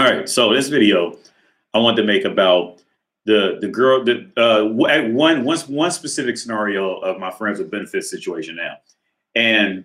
right. So this video I want to make about the girl that at one specific scenario of my friends with benefits situation now, and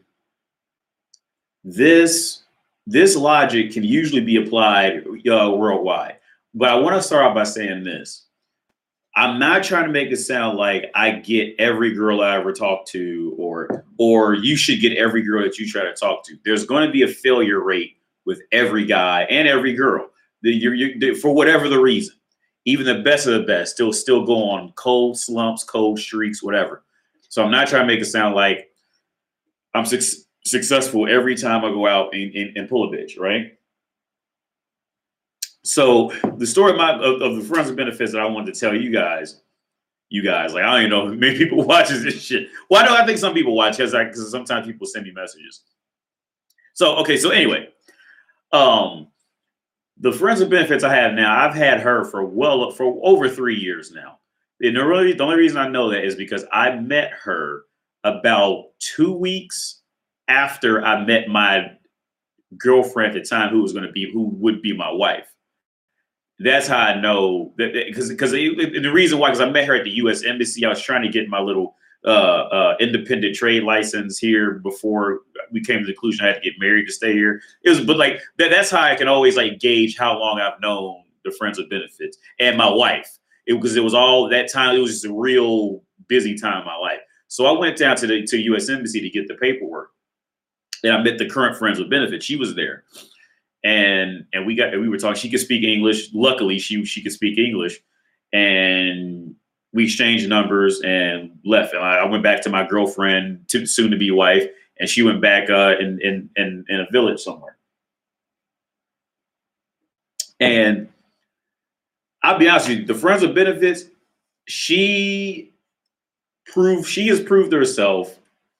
this logic can usually be applied worldwide. But I want to start off by saying this. I'm not trying to make it sound like I get every girl I ever talk to, or you should get every girl that you try to talk to. There's going to be a failure rate with every guy and every girl. For whatever the reason, even the best of the best still go on cold slumps, cold streaks, whatever. So I'm not trying to make it sound like I'm successful every time I go out and pull a bitch, right? So the story of the friends of benefits that I wanted to tell you guys, like, I don't even know if many people watches this shit. Why do I think some people watch? Because sometimes people send me messages. So anyway, the friends of benefits I have now, I've had her for over 3 years now. And the only reason I know that is because I met her about 2 weeks after I met my girlfriend at the time, who would be my wife. That's how I know that, because the reason why, because I met her at the U.S. Embassy. I was trying to get my little independent trade license here before we came to the conclusion I had to get married to stay here. That's how I can always like gauge how long I've known the friends with benefits and my wife. Because it was all that time. It was just a real busy time in my life. So I went down to the U.S. Embassy to get the paperwork, and I met the current friends with benefits. She was there. And we were talking. She could speak English. Luckily, she could speak English, and we exchanged numbers and left. And I went back to my girlfriend, soon to be wife, and she went back in a village somewhere. And I'll be honest with you, the friends with benefits, she has proved herself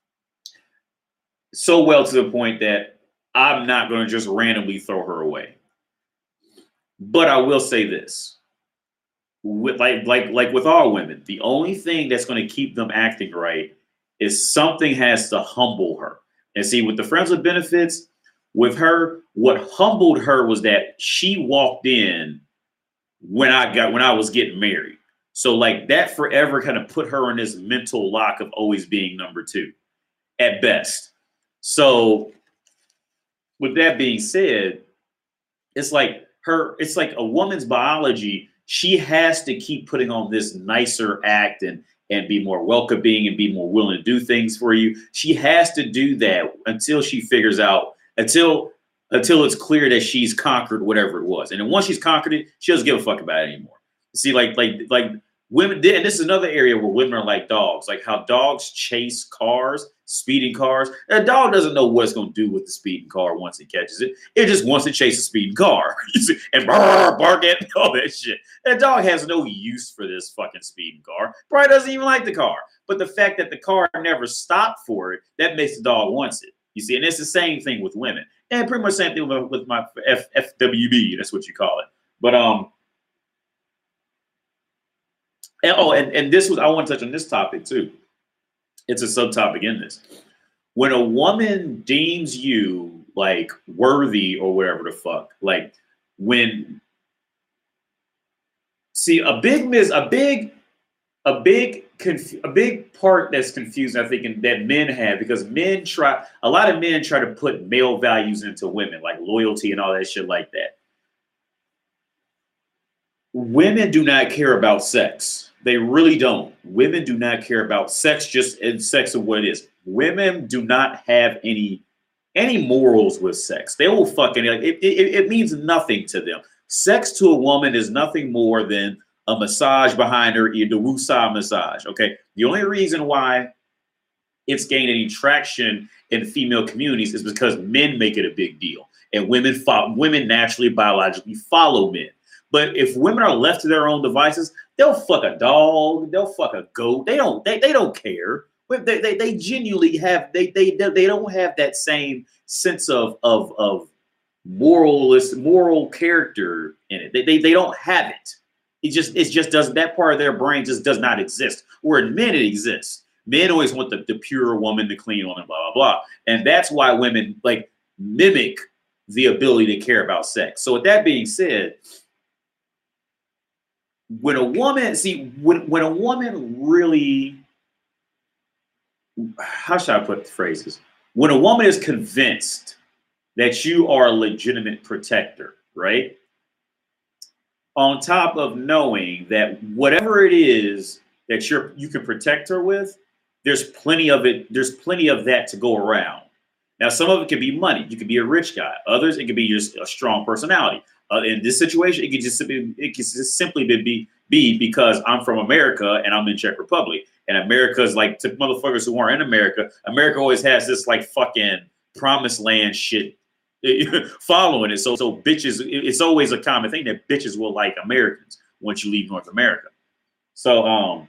so well to the point that I'm not going to just randomly throw her away. But I will say this. With with all women, the only thing that's going to keep them acting right is something has to humble her. And see, with the friends with benefits, with her, what humbled her was that she walked in when I was getting married. So like that forever kind of put her in this mental lock of always being number two at best. So with that being said, it's like a woman's biology. She has to keep putting on this nicer act and be more welcoming and be more willing to do things for you. She has to do that until she figures out, until it's clear that she's conquered whatever it was. And then once she's conquered it, she doesn't give a fuck about it anymore. See, like women, and this is another area where women are like dogs, like how dogs chase cars, speeding cars. A dog doesn't know what it's going to do with the speeding car once it catches it. It just wants to chase a speeding car and bark at all that shit. That dog has no use for this fucking speeding car. Probably doesn't even like the car. But the fact that the car never stopped for it, that makes the dog wants it. You see, and it's the same thing with women. And pretty much same thing with my FWB. That's what you call it. But and this was, I want to touch on this topic too. It's a subtopic in this. When a woman deems you like worthy or whatever the fuck, like when, see, a big part that's confusing, I think, that men have, because a lot of men try to put male values into women, like loyalty and all that shit like that. Women do not care about sex. They really don't. Women do not care about sex, just in sex of what it is. Women do not have any morals with sex. They will fucking, it means nothing to them. Sex to a woman is nothing more than a massage behind her ear, the woosah massage. Okay. The only reason why it's gained any traction in female communities is because men make it a big deal, and women naturally biologically follow men. But if women are left to their own devices, they'll fuck a dog, they'll fuck a goat. They don't care. They genuinely have they don't have that same sense of moral character in it. They don't have it. It just doesn't, that part of their brain just does not exist. Where in men it exists. Men always want the pure woman, the clean woman, blah, blah, blah. And that's why women like mimic the ability to care about sex. So with that being said, when a woman, when a woman really, how should I put the phrases? When a woman is convinced that you are a legitimate protector, right? On top of knowing that whatever it is that you can protect her with, there's plenty of it. There's plenty of that to go around. Now, some of it could be money. You could be a rich guy. Others, it could be just a strong personality. In this situation, it could just simply be because I'm from America and I'm in Czech Republic. And America's like, to motherfuckers who aren't in America, America always has this like fucking promised land shit following it. So bitches, it's always a common thing that bitches will like Americans once you leave North America. So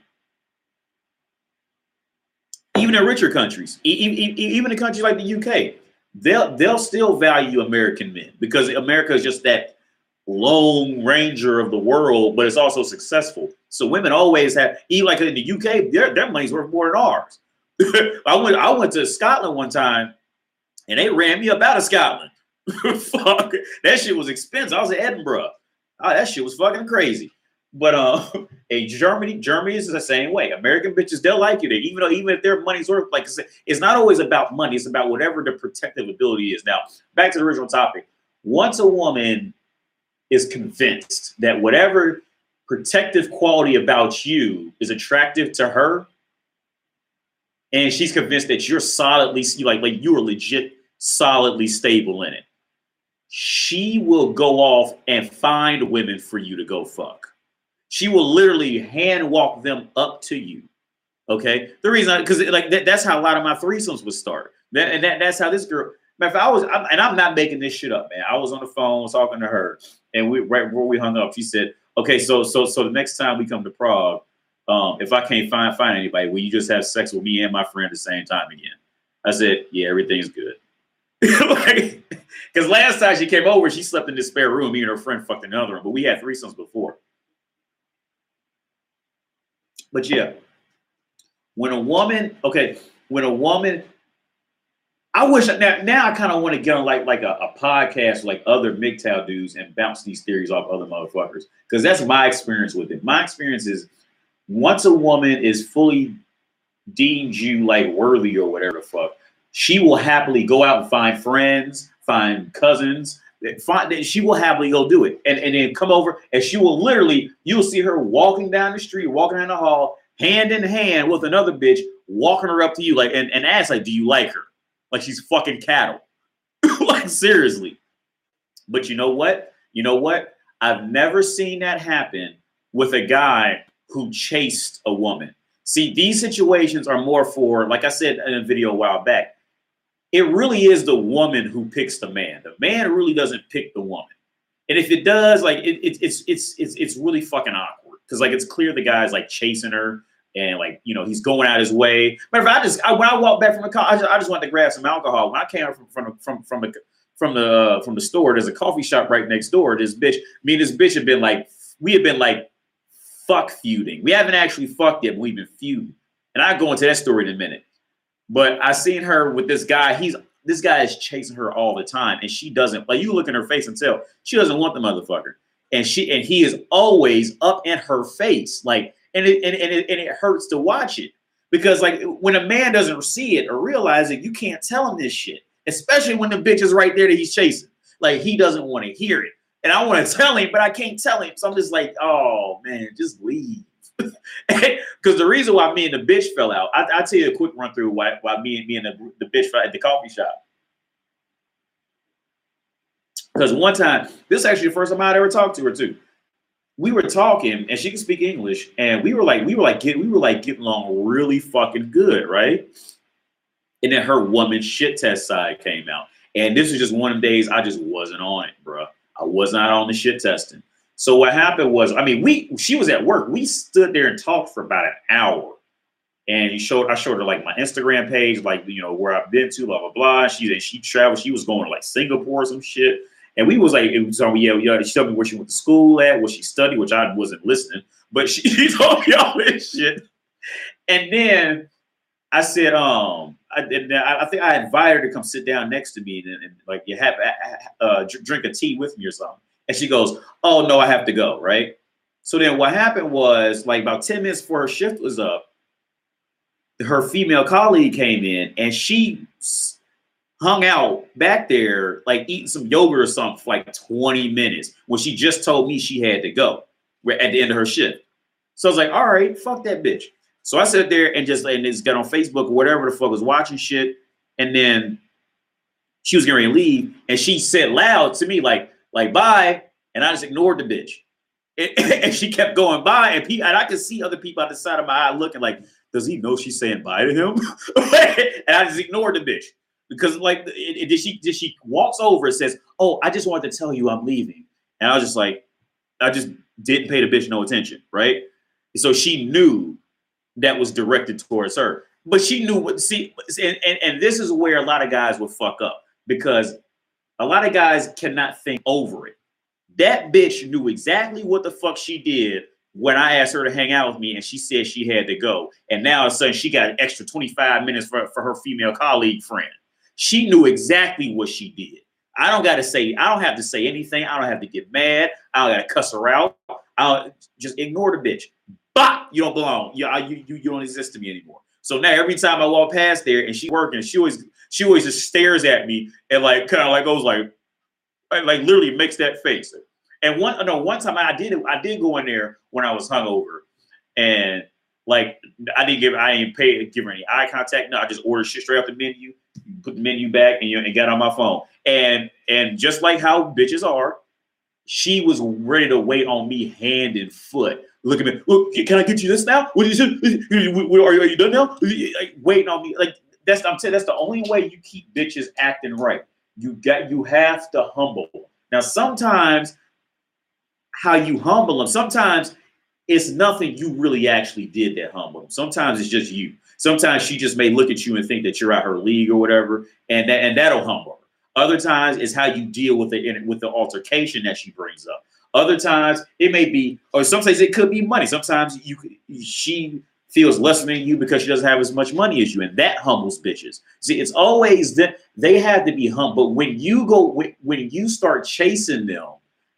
even in richer countries, even in countries like the UK, they'll still value American men because America is just that lone ranger of the world, but it's also successful. So women always have, even like in the UK, their money's worth more than ours. I went to Scotland one time and they ran me up out of Scotland. Fuck, that shit was expensive. I was in Edinburgh. Oh, that shit was fucking crazy. But Germany is the same way. American bitches, they'll like you there, even if their money's worth. Like I said, it's not always about money. It's about whatever the protective ability is. Now, back to the original topic. Once a woman is convinced that whatever protective quality about you is attractive to her, and she's convinced that you're solidly, like you are legit, solidly stable in it, she will go off and find women for you to go fuck. She will literally hand walk them up to you. Okay, the reason, because like that's how a lot of my threesomes would start. That's how this girl. If I'm not making this shit up, man. I was on the phone talking to her, and right before we hung up, she said, "Okay, so the next time we come to Prague, if I can't find anybody, will you just have sex with me and my friend at the same time again?" I said, "Yeah, everything's good." Because last time she came over, she slept in this spare room. Me and her friend fucked in another room, but we had threesomes before. But yeah, when a woman, I wish now I kind of want to get on like a podcast like other MGTOW dudes and bounce these theories off other motherfuckers, because that's my experience with it. My experience is once a woman is fully deemed you like worthy or whatever the fuck, she will happily go out and find friends, find cousins. She will happily go do it and then come over, and she will literally, you'll see her walking down the street, walking down the hall, hand in hand with another bitch, walking her up to you like and ask like, do you like her? Like she's fucking cattle. Like seriously. But you know what? I've never seen that happen with a guy who chased a woman. See, these situations are more for, like I said in a video a while back, it really is the woman who picks the man. The man really doesn't pick the woman. And if it does, like it's really fucking awkward. Because like it's clear the guy's like chasing her and like, he's going out his way. But if when I walked back from the car, I just wanted to grab some alcohol. When I came from the store, there's a coffee shop right next door. This bitch, me and this bitch had been like fuck feuding. We haven't actually fucked yet, but we've been feuding. And I'll go into that story in a minute. But I seen her with this guy. This guy is chasing her all the time, and she doesn't. Like you look in her face and tell she doesn't want the motherfucker, and he is always up in her face, like, and it hurts to watch it because like when a man doesn't see it or realize it, you can't tell him this shit, especially when the bitch is right there that he's chasing. Like he doesn't want to hear it, and I want to tell him, but I can't tell him, so I'm just like, oh man, just leave. Because the reason why me and the bitch fell out, I'll tell you a quick run through why me and the bitch fell at the coffee shop. Because one time, this is actually the first time I'd ever talked to her too. We were talking, and she could speak English, and we were getting along really fucking good, right? And then her woman shit test side came out, and this was just one of the days I just wasn't on it, bro. I was not on the shit testing. So what happened was, she was at work. We stood there and talked for about an hour. And I showed her like my Instagram page, like, where I've been to, blah, blah, blah. She traveled. She was going to like Singapore or some shit. And we was like, she told me where she went to school at, what she studied, which I wasn't listening. But she told me all this shit. And then I said, I think I invited her to come sit down next to me and like you have drink a tea with me or something. And she goes, "Oh no, I have to go." Right. So then what happened was like about 10 minutes before her shift was up, her female colleague came in and she hung out back there like eating some yogurt or something for like 20 minutes when she just told me she had to go at the end of her shift. So I was like, all right, fuck that bitch. So I sat there and just got on Facebook or whatever the fuck, was watching shit. And then she was getting ready to leave and she said loud to me like bye. And I just ignored the bitch. And she kept going by and I could see other people out the side of my eye looking like, does he know she's saying bye to him? And I just ignored the bitch. Because like, did she walks over and says, "Oh, I just wanted to tell you I'm leaving." And I was just like, I just didn't pay the bitch no attention, right? So she knew that was directed towards her, but she knew what. See, and this is where a lot of guys will fuck up because a lot of guys cannot think over it. That bitch knew exactly what the fuck she did when I asked her to hang out with me, and she said she had to go, and now all of a sudden she got an extra 25 minutes for her female colleague friend. She knew exactly what she did. I don't have to say anything. I don't have to get mad. I don't got to cuss her out. I'll just ignore the bitch. Bop! You don't belong. You don't exist to me anymore. So now every time I walk past there and she's working, she always just stares at me and like kind of like goes like literally makes that face. And one time I did go in there when I was hungover, and like I ain't give her any eye contact. No, I just ordered shit straight off the menu, put the menu back, and got on my phone. And just like how bitches are, she was ready to wait on me hand and foot. Look at me. Look, can I get you this now? What is it? Are you done now? Like, waiting on me. Like that's the only way you keep bitches acting right. You have to humble. Now sometimes how you humble them, sometimes it's nothing you really actually did that humble them. Sometimes it's just you. Sometimes she just may look at you and think that you're out her league or whatever, and that'll humble her. Other times it's how you deal with the altercation that she brings up. Other times it may be, or sometimes it could be money. Sometimes she feels lesser than you because she doesn't have as much money as you, and that humbles bitches. See, it's always that they have to be humble. When you start chasing them,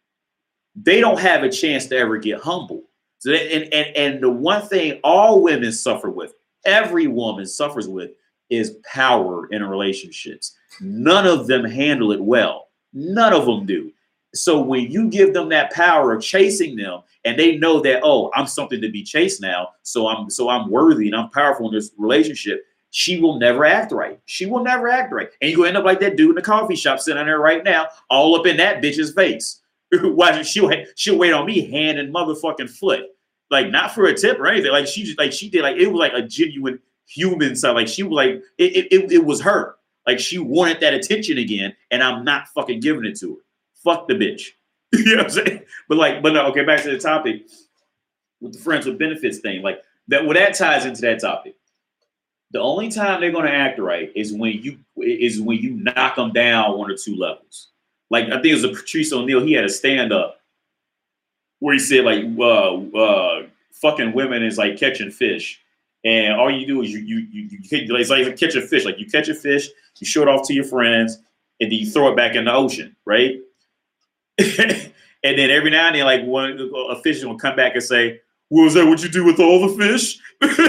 they don't have a chance to ever get humble. So and the one thing all women suffer with, every woman suffers with, is power in relationships. None of them handle it well. None of them do. So when you give them that power of chasing them, and they know that, oh, I'm something to be chased now, so I'm worthy and I'm powerful in this relationship, she will never act right. She will never act right. And you end up like that dude in the coffee shop sitting there right now, all up in that bitch's face. Why she'll wait on me hand and motherfucking foot, like not for a tip or anything. Like she did, like it was like a genuine human side. Like she was like it was her. Like she wanted that attention again, and I'm not fucking giving it to her. Fuck the bitch. You know what I'm saying? But no, okay, back to the topic with the friends with benefits thing. Like that, well, that ties into that topic. The only time they're gonna act right is when you knock them down 1 or 2 levels. Like I think it was a Patrice O'Neal. He had a stand up where he said like, fucking women is like catching fish, and all you do is it's like catch a fish. Like you catch a fish, you show it off to your friends, and then you throw it back in the ocean, right? And then every now and then, like a fish will come back and say, "Well, is that what you do with all the fish?"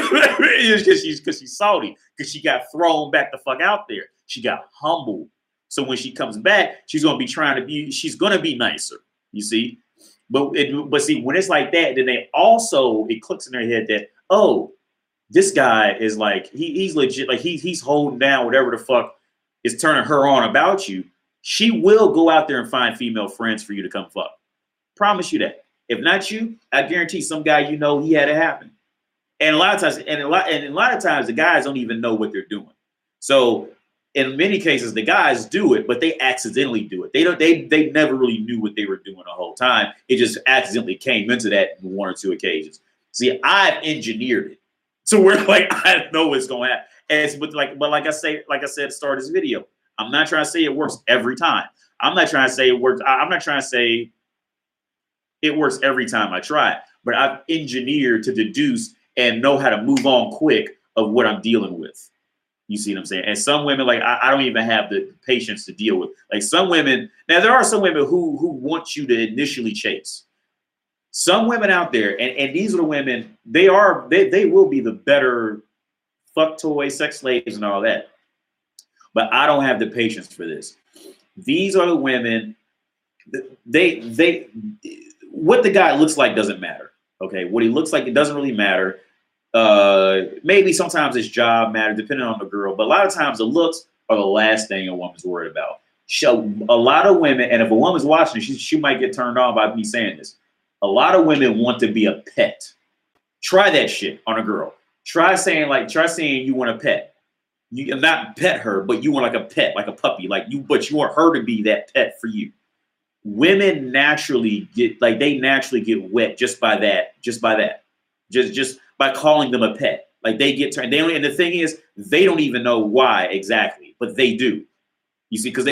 Because she's salty, because she got thrown back the fuck out there. She got humbled. So when she comes back, she's gonna be nicer. You see, but see, when it's like that, then it clicks in their head that, oh, this guy is like he's legit, like he's holding down whatever the fuck is turning her on about you. She will go out there and find female friends for you to come fuck. Promise you that. If not you, I guarantee some guy he had it happen. And a lot of times, the guys don't even know what they're doing. So in many cases, the guys do it, but they accidentally do it. They never really knew what they were doing the whole time. It just accidentally came into that in 1 or 2 occasions. See, I've engineered it to where like I know what's going to happen. But like I said at the start of this video, I'm not trying to say it works every time. I'm not trying to say it works. I'm not trying to say it works every time I try it, but I've engineered to deduce and know how to move on quick of what I'm dealing with. You see what I'm saying? And some women, like, I don't even have the patience to deal with. Like, some women, now there are some women who want you to initially chase. Some women out there, and these are the women, they will be the better fuck toy, sex slaves, and all that. But I don't have the patience for this. These are the women, what the guy looks like doesn't matter. Okay, what he looks like, it doesn't really matter. Maybe sometimes his job matters, depending on the girl, but a lot of times the looks are the last thing a woman's worried about. So a lot of women, and if a woman's watching, she might get turned on by me saying this. A lot of women want to be a pet. Try that shit on a girl. Try saying you want a pet. You not pet her, but you want like a pet, like a puppy, but you want her to be that pet for you. Women naturally get wet just by that. Just by calling them a pet. Like they get turned. And the thing is, they don't even know why exactly, but they do. You see, because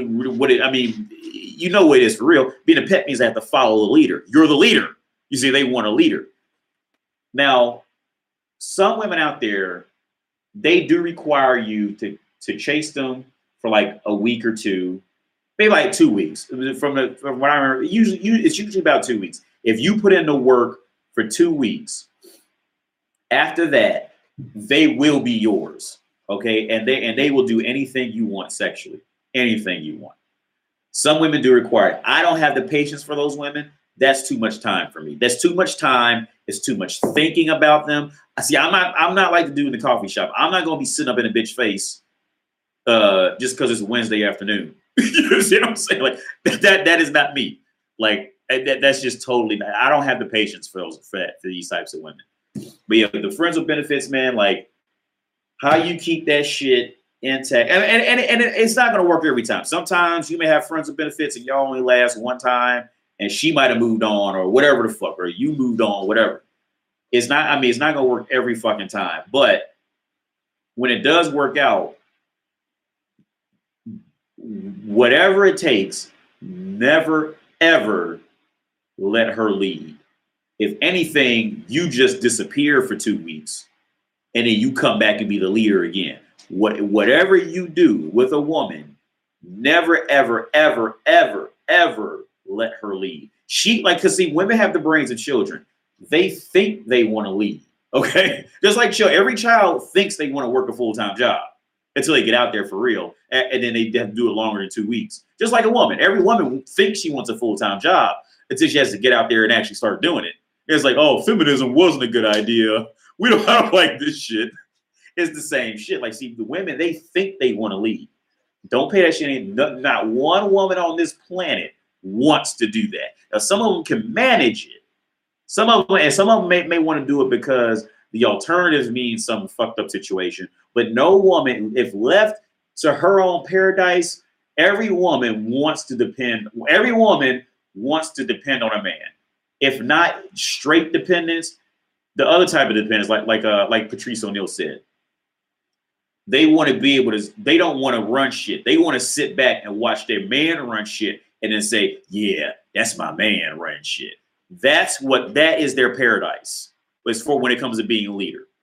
you know what it is for real. Being a pet means they have to follow the leader. You're the leader. You see, they want a leader. Now, some women out there, they do require you to chase them for like a week or two, maybe like 2 weeks. From what I remember, it's usually about 2 weeks. If you put in the work for 2 weeks, after that, they will be yours. Okay, and they will do anything you want sexually, anything you want. Some women do require it. I don't have the patience for those women. That's too much time for me. That's too much time. It's too much thinking about them. See, I'm not like the dude in the coffee shop. I'm not gonna be sitting up in a bitch face just because it's Wednesday afternoon. You see what I'm saying? Like that is not me. Like that's just totally not. I don't have the patience for these types of women. But yeah, the friends with benefits, man, like how you keep that shit intact. And it's not going to work every time. Sometimes you may have friends with benefits and y'all only last one time and she might have moved on or whatever the fuck, or you moved on, whatever. It's not going to work every fucking time. But when it does work out, whatever it takes, never, ever let her lead. If anything, you just disappear for 2 weeks and then you come back and be the leader again. Whatever you do with a woman, never, ever, ever, ever, ever let her lead. Because see, women have the brains of children. They think they want to lead. Okay. Just like every child thinks they want to work a full-time job until they get out there for real. And then they have to do it longer than 2 weeks. Just like a woman. Every woman thinks she wants a full-time job until she has to get out there and actually start doing it. It's like, oh, feminism wasn't a good idea. I don't like this shit. It's the same shit. Like, see, the women, they think they want to lead. Don't pay that shit in. Not one woman on this planet wants to do that. Now, some of them can manage it. Some of them may want to do it because the alternatives mean some fucked up situation. But no woman, if left to her own paradise, every woman wants to depend on a man. If not straight dependence, the other type of dependence, like Patrice O'Neal said, they want to be able to. They don't want to run shit. They want to sit back and watch their man run shit, and then say, "Yeah, that's my man running shit." That is their paradise. It's for when it comes to being a leader.